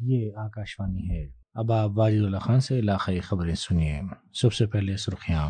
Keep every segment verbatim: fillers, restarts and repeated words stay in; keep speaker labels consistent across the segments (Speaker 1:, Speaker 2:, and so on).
Speaker 1: یہ آکاشوانی ہے۔ اب آپ واجد اللہ خان سے علاقائی خبریں سنیے۔ سب سے پہلے سرخیاں۔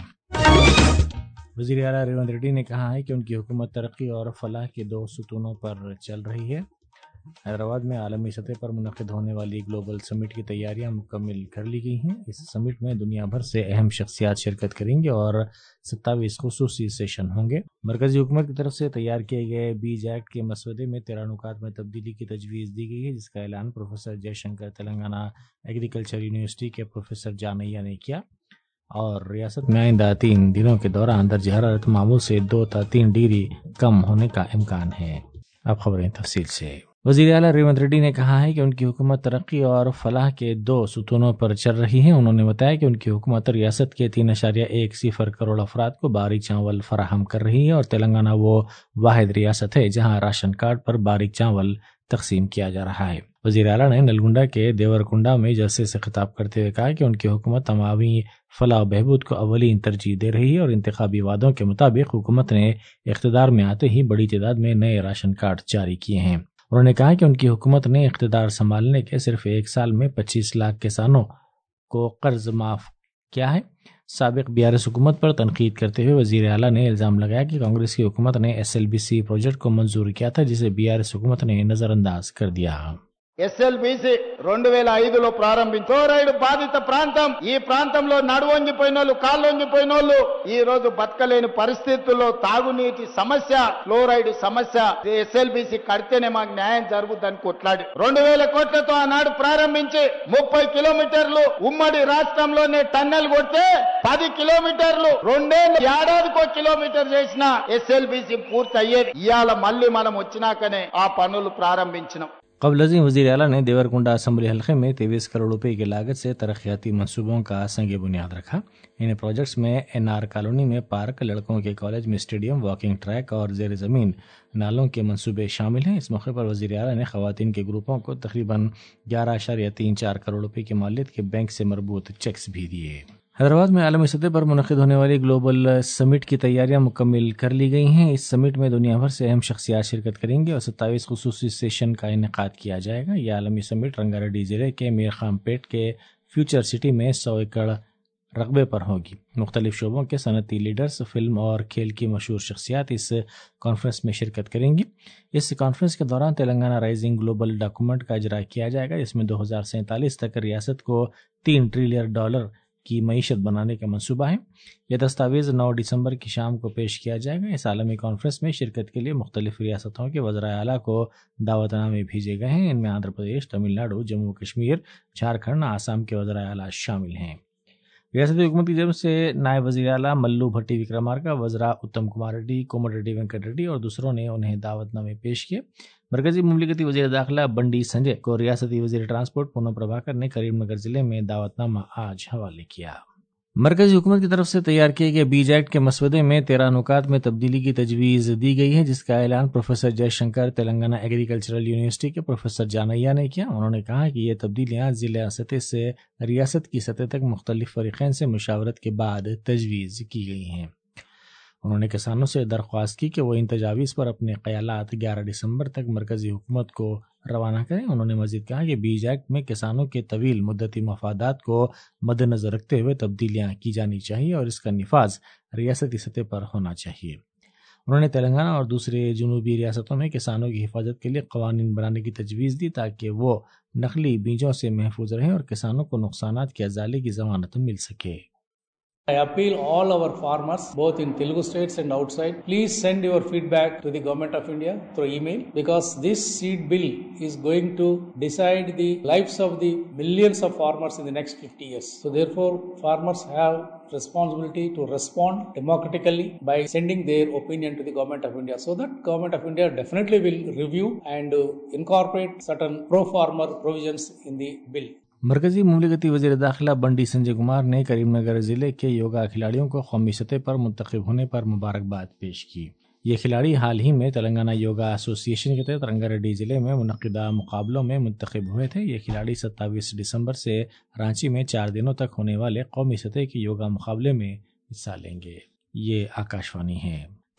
Speaker 1: وزیر اعلیٰ ریونت ریڈی نے کہا ہے کہ ان کی حکومت ترقی اور فلاح کے دو ستونوں پر چل رہی ہے۔ حیدرآباد میں عالمی سطح پر منعقد ہونے والی گلوبل سمٹ کی تیاریاں مکمل کر لی گئی ہیں۔ اس سمٹ میں دنیا بھر سے اہم شخصیات شرکت کریں گے اور ستاویس خصوصی سیشن ہوں گے۔ مرکزی حکومت کی طرف سے تیار کیے گئے بیج ایکٹ کے مسودے میں تیرہ نکات میں تبدیلی کی تجویز دی گئی ہے، جس کا اعلان professor J Shankar Telangana agriculture university کے پروفیسر جانیا نے کیا، اور ریاست میں آئندہ تین دنوں کے دوران درجہ حرارت معمول سے دو تا تین ڈگری کم ہونے کا امکان ہے۔ اب خبریں تفصیل سے۔ وزیر اعلیٰ ریونت ریڈی نے کہا ہے کہ ان کی حکومت ترقی اور فلاح کے دو ستونوں پر چل رہی ہے۔ انہوں نے بتایا کہ ان کی حکومت ریاست کے تین اشاریہ ایک صفر کروڑ افراد کو باریک چاول فراہم کر رہی ہے، اور تلنگانہ وہ واحد ریاست ہے جہاں راشن کارڈ پر باریک چاول تقسیم کیا جا رہا ہے۔ وزیر اعلیٰ نے نلگنڈا کے دیورکنڈا میں جلسے سے خطاب کرتے ہوئے کہا کہ ان کی حکومت عوامی فلاح و بہبود کو اولین ترجیح دے رہی ہے، اور انتخابی وعدوں کے مطابق حکومت نے اقتدار میں آتے ہی بڑی تعداد میں نئے راشن کارڈ جاری کیے ہیں۔ انہوں نے کہا کہ ان کی حکومت نے اقتدار سنبھالنے کے صرف ایک سال میں پچیس لاکھ کسانوں کو قرض معاف کیا ہے۔ سابق بی آر ایس حکومت پر تنقید کرتے ہوئے وزیر اعلیٰ نے الزام لگایا کہ کانگریس کی حکومت نے S L B C project کو منظور کیا تھا، جسے بی آر ایس حکومت نے نظر انداز کر دیا۔
Speaker 2: ఎస్ ఎల్ బి సి రెండు వేల ఐదులో ప్రారంభించి ఫ్లోరైడ్ బాధిత ప్రాంతం, ఈ ప్రాంతంలో నడువొంగిపోయిన వాళ్ళు, కాళ్ళు వంగిపోయిన వాళ్ళు ఈ రోజు బతకలేని పరిస్థితుల్లో తాగునీటి సమస్య, ఫ్లోరైడ్ సమస్య, ఎస్ ఎల్ బి సి కడితేనే మాకు న్యాయం జరుగుతుందని కొట్లాడి రెండు వేల కోట్లతో ఆనాడు ప్రారంభించి ముప్పై కిలోమీటర్లు ఉమ్మడి రాష్ట్రంలోనే టన్నెల్ కొడితే పది కిలోమీటర్లు రెండేళ్ళు ఏడాదికో కిలోమీటర్ చేసిన ఎస్ ఎల్ బి సి పూర్తి అయ్యేది। ఇవాళ మళ్ళీ మనం వచ్చినాకనే ఆ పనులు ప్రారంభించినాం।
Speaker 1: قبل ازیں وزیر اعلیٰ نے دیورکنڈا اسمبلی حلقے میں تیئیس کروڑ روپے کی لاگت سے ترقیاتی منصوبوں کا سنگ بنیاد رکھا۔ ان پروجیکٹس میں این آر کالونی میں پارک، لڑکوں کے کالج میں اسٹیڈیم، واکنگ ٹریک اور زیر زمین نالوں کے منصوبے شامل ہیں۔ اس موقع پر وزیر اعلیٰ نے خواتین کے گروپوں کو تقریباً گیارہ اشاریہ تین چار کروڑ روپے کی مالیت کے بینک سے مربوط چیکس بھی دیے۔ حیدرآباد میں عالمی سطح پر منعقد ہونے والی گلوبل سمٹ کی تیاریاں مکمل کر لی گئی ہیں۔ اس سمٹ میں دنیا بھر سے اہم شخصیات شرکت کریں گے اور ستاویس خصوصی سیشن کا انعقاد کیا جائے گا۔ یہ عالمی سمٹ رنگا ریڈی ضلع کے میر خام پیٹ کے فیوچر سٹی میں سو ایکڑ رقبے پر ہوگی۔ مختلف شعبوں کے صنعتی لیڈرز، فلم اور کھیل کی مشہور شخصیات اس کانفرنس میں شرکت کریں گی۔ اس کانفرنس کے دوران تلنگانہ رائزنگ گلوبل ڈاکومنٹ کا اجرا کیا جائے گا، جس میں دو ہزار سینتالیس تک ریاست کو تین ٹریلین ڈالر کی معیشت بنانے کا منصوبہ ہے۔ یہ دستاویز نو دسمبر کی شام کو پیش کیا جائے گا۔ اس عالمی کانفرنس میں شرکت کے لیے مختلف ریاستوں کے وزرائے اعلیٰ کو دعوت نامے بھیجے گئے ہیں۔ ان میں آندھرا پردیش، تمل ناڈو، جموں کشمیر، جھارکھنڈ، آسام کے وزرائے اعلیٰ شامل ہیں۔ ریاستی حکومت کی جانب سے نائب وزیر اعلیٰ ملو بھٹی وکرمارکا، وزراء اتم کمار ریڈی، کومر ریڈی وینکٹ ریڈی اور دوسروں نے انہیں دعوت نامے پیش کیے۔ مرکزی مملکتی وزیر داخلہ بنڈی سنجے کو ریاستی وزیر ٹرانسپورٹ پونم پربھاکر نے کریم نگر ضلع میں دعوت نامہ آج حوالے کیا۔ مرکزی حکومت کی طرف سے تیار کیے گئے بیج ایکٹ کے مسودے میں تیرہ نکات میں تبدیلی کی تجویز دی گئی ہے، جس کا اعلان professor J Shankar Telangana agricultural university کے پروفیسر جانیا نے کیا۔ انہوں نے کہا کہ یہ تبدیلیاں ضلع سطح سے ریاست کی سطح تک مختلف فریقین سے مشاورت کے بعد تجویز کی گئی ہیں۔ انہوں نے کسانوں سے درخواست کی کہ وہ ان تجاویز پر اپنے خیالات گیارہ دسمبر تک مرکزی حکومت کو روانہ کریں۔ انہوں نے مزید کہا کہ بیج ایکٹ میں کسانوں کے طویل مدتی مفادات کو مد نظر رکھتے ہوئے تبدیلیاں کی جانی چاہیے اور اس کا نفاذ ریاستی سطح پر ہونا چاہیے۔ انہوں نے تلنگانہ اور دوسرے جنوبی ریاستوں میں کسانوں کی حفاظت کے لیے قوانین بنانے کی تجویز دی تاکہ وہ نقلی بیجوں سے محفوظ رہیں اور کسانوں کو نقصانات کے ازالے کی ضمانت مل سکے۔
Speaker 3: I appeal all our farmers, both in Telugu states and outside, please send your feedback to the Government of India through email, because this seed bill is going to decide the lives of the millions of farmers in the next fifty years. So therefore, farmers have responsibility to respond democratically by sending their opinion to the Government of India, so that Government of India definitely will review and uh, incorporate certain pro-farmer provisions in the bill.
Speaker 1: مرکزی مملکتی وزیر داخلہ بنڈی سنجے کمار نے کریم نگر ضلع کے یوگا کھلاڑیوں کو قومی سطح پر منتخب ہونے پر مبارکباد پیش کی۔ یہ کھلاڑی حال ہی میں تلنگانہ یوگا ایسوسی ایشن کے تحت رنگا ریڈی ضلع میں منعقدہ مقابلوں میں منتخب ہوئے تھے۔ یہ کھلاڑی ستائیس دسمبر سے رانچی میں چار دنوں تک ہونے والے قومی سطح کے یوگا مقابلے میں حصہ لیں گے۔ یہ آکاشوانی ہے۔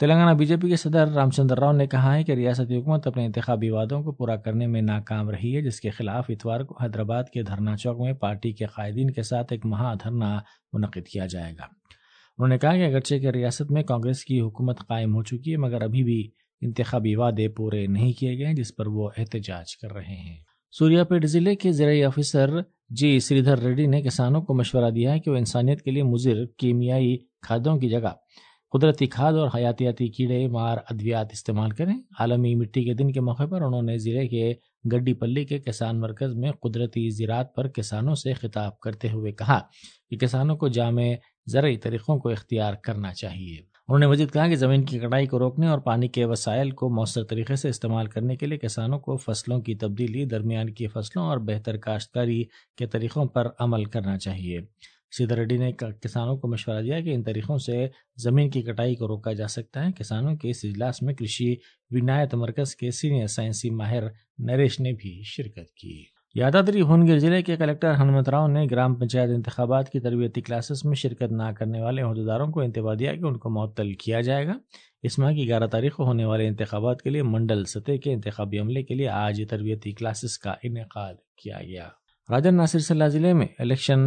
Speaker 1: تلنگانہ بی جے پی کے صدر رام چندر راؤ نے کہا ہے کہ ریاستی حکومت اپنے انتخابی وعدوں کو پورا کرنے میں ناکام رہی ہے، جس کے خلاف اتوار کو حیدرآباد کے دھرنا چوک میں پارٹی کے قائدین کے ساتھ ایک مہا دھرنا منعقد کیا جائے گا۔ انہوں نے کہا کہ اگرچہ کہ ریاست میں کانگریس کی حکومت قائم ہو چکی ہے، مگر ابھی بھی انتخابی وعدے پورے نہیں کیے گئے ہیں، جس پر وہ احتجاج کر رہے ہیں۔ سوریا پیٹ ضلع کے زرعی آفیسر جی سریدھر ریڈی نے کسانوں کو مشورہ دیا ہے کہ وہ انسانیت کے لیے مضر کیمیائی کھادوں کی جگہ قدرتی کھاد اور حیاتیاتی کیڑے مار ادویات استعمال کریں۔ عالمی مٹی کے دن کے موقع پر انہوں نے ضلع کے گڈی پلی کے کسان مرکز میں قدرتی زراعت پر کسانوں سے خطاب کرتے ہوئے کہا کہ کسانوں کو جامع زرعی طریقوں کو اختیار کرنا چاہیے۔ انہوں نے مزید کہا کہ زمین کی کٹائی کو روکنے اور پانی کے وسائل کو مؤثر طریقے سے استعمال کرنے کے لیے کسانوں کو فصلوں کی تبدیلی، درمیان کی فصلوں اور بہتر کاشتکاری کے طریقوں پر عمل کرنا چاہیے۔ سیدھا ریڈی نے کسانوں کو مشورہ دیا کہ ان طریقوں سے زمین کی کٹائی کو روکا جا سکتا ہے۔ کسانوں کے اس اجلاس میں کرشی ونایت مرکز کے سینئر سائنسی ماہر نریش نے بھی شرکت کی۔ یادادری بھونگیر ضلع کے کلکٹر ہنمنت راؤ نے گرام پنچایت انتخابات کی تربیتی کلاسز میں شرکت نہ کرنے والے عہدیداروں کو انتباہ دیا کہ ان کو معطل کیا جائے گا۔ اس ماہ کی گیارہ تاریخ کو ہونے والے انتخابات کے لیے منڈل سطح کے انتخابی عملے کے لیے آج تربیتی کلاسز کا انعقاد کیا گیا۔ راجا ناصر سرسلہ ضلع میں الیکشن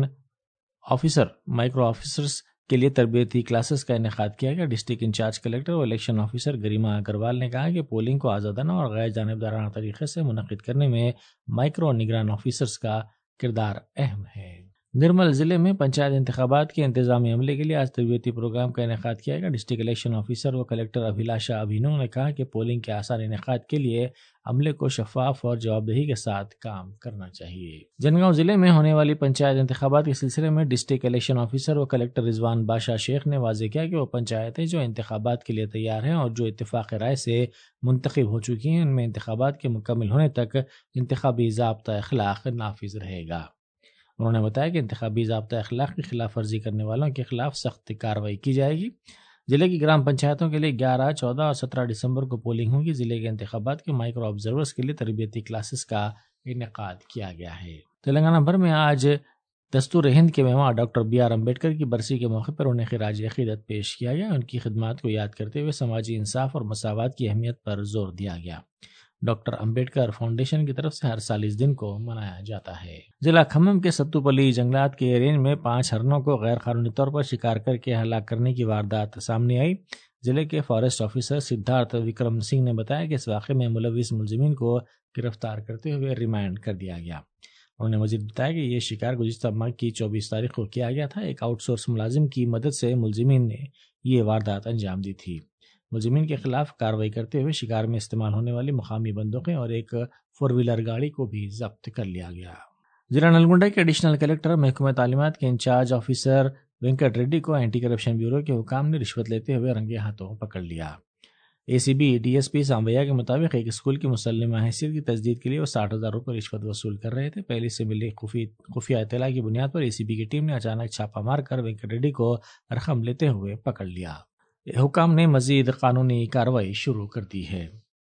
Speaker 1: آفیسر مائکرو آفیسرز کے لیے تربیتی کلاسز کا انعقاد کیا گیا۔ ڈسٹرکٹ انچارج کلکٹر اور الیکشن آفیسر گریما اگروال نے کہا کہ پولنگ کو آزادانہ اور غیر جانبدارانہ طریقے سے منعقد کرنے میں مائکرو نگران آفیسرز کا کردار اہم ہے۔ نرمل ضلع میں پنچایت انتخابات کے انتظامی عملے کے لیے آج تربیتی پروگرام کا انعقاد کیا گیا۔ ڈسٹرکٹ الیکشن آفیسر و کلکٹر ابھیلاشا ابھینو نے کہا کہ پولنگ کے آسان انعقاد کے لیے عملے کو شفاف اور جوابدہی کے ساتھ کام کرنا چاہیے۔ جنگاؤں ضلع میں ہونے والی پنچایت انتخابات کے سلسلے میں ڈسٹرکٹ الیکشن آفیسر و کلکٹر رضوان بادشاہ شیخ نے واضح کیا کہ وہ پنچایتیں جو انتخابات کے لیے تیار ہیں اور جو اتفاق رائے سے منتخب ہو چکی ہیں، ان میں انتخابات کے مکمل ہونے تک انتخابی ضابطہ اخلاق نافذ رہے گا۔ انہوں نے بتایا کہ انتخابی ضابطہ اخلاق کی خلاف ورزی کرنے والوں کے خلاف سخت کارروائی کی جائے گی۔ ضلع کی گرام پنچایتوں کے لیے گیارہ، چودہ اور سترہ دسمبر کو پولنگ ہوگی۔ ضلع کے انتخابات کے مائکرو آبزرورز کے لیے تربیتی کلاسز کا انعقاد کیا گیا ہے۔ تلنگانہ بھر میں آج دستور ہند کے مہمان ڈاکٹر بی آر امبیڈکر کی برسی کے موقع پر انہیں خراج عقیدت پیش کیا گیا۔ ان کی خدمات کو یاد کرتے ہوئے سماجی انصاف اور مساوات کی اہمیت پر زور دیا گیا۔ ڈاکٹر امبیڈکر فاؤنڈیشن کی طرف سے ہر سال اس دن کو منایا جاتا ہے۔ ضلع کھمم کے ستو پلی جنگلات کے رینج میں پانچ ہرنوں کو غیر قانونی طور پر شکار کر کے ہلاک کرنے کی واردات سامنے آئی۔ ضلع کے فارسٹ آفیسر سدھارتھ وکرم سنگھ نے بتایا کہ اس واقعے میں ملوث ملزمین کو گرفتار کرتے ہوئے ریمانڈ کر دیا گیا۔ انہوں نے مزید بتایا کہ یہ شکار گزشتہ ماہ کی چوبیس تاریخ کو کیا گیا تھا۔ ایک آؤٹ سورس ملازم کی مدد سے ملزمین نے یہ واردات انجام دی تھی۔ ملزمین کے خلاف کارروائی کرتے ہوئے شکار میں استعمال ہونے والی مقامی بندوقیں اور ایک فور ویلر گاڑی کو بھی ضبط کر لیا گیا۔ ضلع نلگنڈا کے ایڈیشنل کلکٹر محکمہ تعلیمات کے انچارج آفیسر وینکٹ ریڈی کو اینٹی کرپشن بیورو کے حکام نے رشوت لیتے ہوئے رنگے ہاتھوں پکڑ لیا۔ A C B D S P Sambaiah کے مطابق ایک اسکول کی مسلمہ حیثیت کی تجدید کے لیے وہ ساٹھ ہزار روپے رشوت وصول کر رہے تھے۔ پہلے سے ملی خفیہ اطلاع کی بنیاد پر اے سی بی کی ٹیم نے اچانک چھاپہ مار کر وینکٹ ریڈی کو رقم لیتے ہوئے پکڑ لیا۔ حکام نے مزید قانونی کارروائی شروع کر دی ہے۔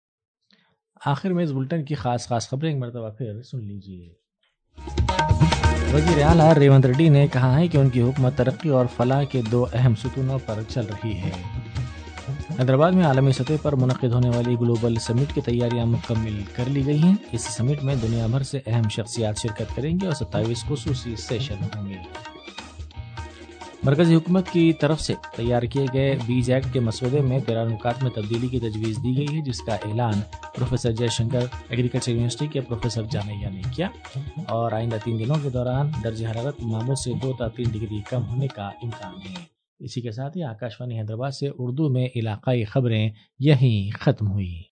Speaker 1: آخر میں اس بلٹن کی خاص خاص خبریں ایک مرتبہ پھر سن لیجیے۔ وزیر اعلیٰ ریونت ریڈی نے کہا ہے کہ ان کی حکومت ترقی اور فلاح کے دو اہم ستونوں پر چل رہی ہے۔ حیدرآباد میں عالمی سطح پر منعقد ہونے والی گلوبل سمٹ کی تیاریاں مکمل کر لی گئی ہیں۔ اس سمٹ میں دنیا بھر سے اہم شخصیات شرکت کریں گے اور ستائیس خصوصی سیشن ہوں گے۔ مرکزی حکومت کی طرف سے تیار کیے گئے بیج ایکٹ کے مسودے میں تیرہ نکات میں تبدیلی کی تجویز دی گئی ہے، جس کا اعلان professor J Shankar agriculture university کے پروفیسر جانیا نے کیا، اور آئندہ تین دنوں کے دوران درجہ حرارت معمول سے دو تا تین ڈگری کم ہونے کا امکان ہے۔ اسی کے ساتھ ہی آکاش وانی حیدرآباد سے اردو میں علاقائی خبریں یہیں ختم ہوئی۔